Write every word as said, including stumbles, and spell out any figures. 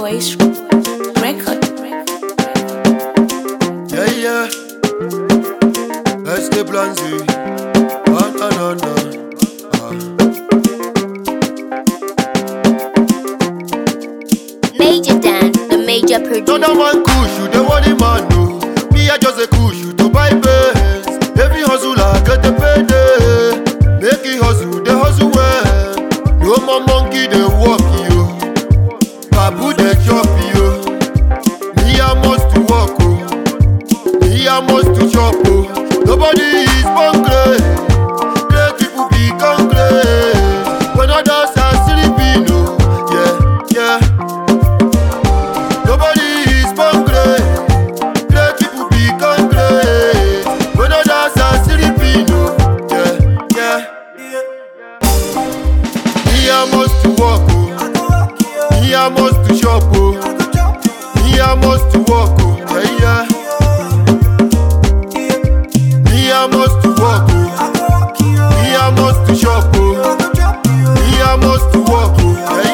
Voice Record. Yeah, yeah. Este Blanzy. Ah, no, no, no. Ah. Major Dan, the major producer. No, no man push you, the one man no. Me, I just a push you to buy base. Every hustler get the payday. Make it hustle, they hustle well. No more monkey, they walk you. Babu, they chop you. Me, I must to walk, oh. Me, I must to chop, oh. Nobody is born great. Great people become great. When others are sleeping, oh. Yeah, yeah. Nobody is born great. Great people become great. When others are sleeping, oh. Yeah, yeah. Me, I must to walk, oh. Me, I must to shop, oh. Me, I must to walk, oh. Yeah, yeah. Me, I must to walk, oh. Me, I must to shop, oh. Me, I must to walk, oh. Yeah,